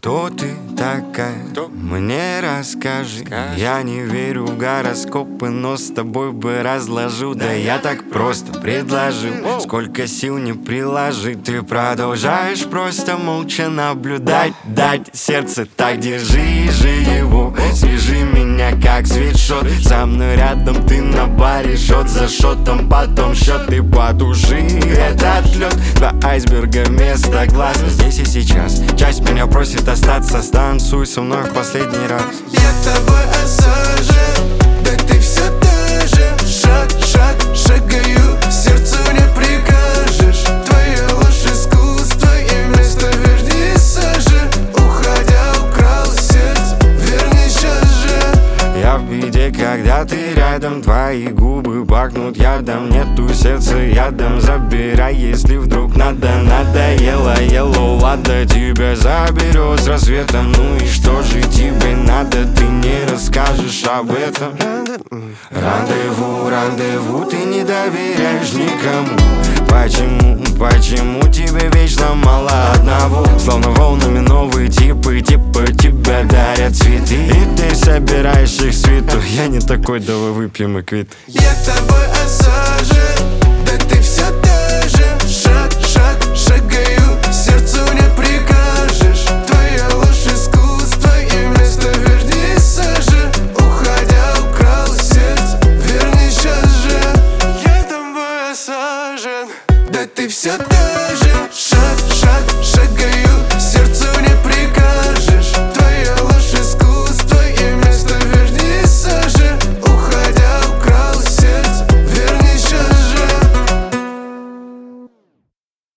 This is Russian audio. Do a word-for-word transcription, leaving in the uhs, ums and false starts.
Кто ты такая? Кто? Мне расскажи. Скажи. Я не верю в гороскопы, но с тобой бы разложу. Да я так просто предложил, сколько сил не приложи. Ты продолжаешь просто молча наблюдать, дать сердце так, держи же его. Свяжи меня как свитшот. Со мной рядом ты на баре, шот за шотом, потом счет и потуши этот лед. Два айсберга вместо глаз. Здесь и сейчас часть меня просит остаться. Станцуй со мной в последний раз. Я тобой осажен, да ты все та же. Шаг, шаг, шагаю, сердцу не прикажешь. Твоя ложь искусство и вместо верни сажи. Уходя украл сердце, верни сейчас же. Я в беде, когда ты рядом. Твои губы пахнут ядом. Нету сердца ядом. Забирай, если вдруг надо. Надоело, ело, ладно, тебя заберет с рассветом. Ну и что же тебе надо? Ты не расскажешь об этом. Рандеву, рандеву, ты не доверяешь никому. Почему, почему тебе вечно мало одного? Словно волнами новые типы, типа тебя дарят цветы. И ты собираешь их в цвету. Я не такой, давай выпьем и квит. Я тобой осажен,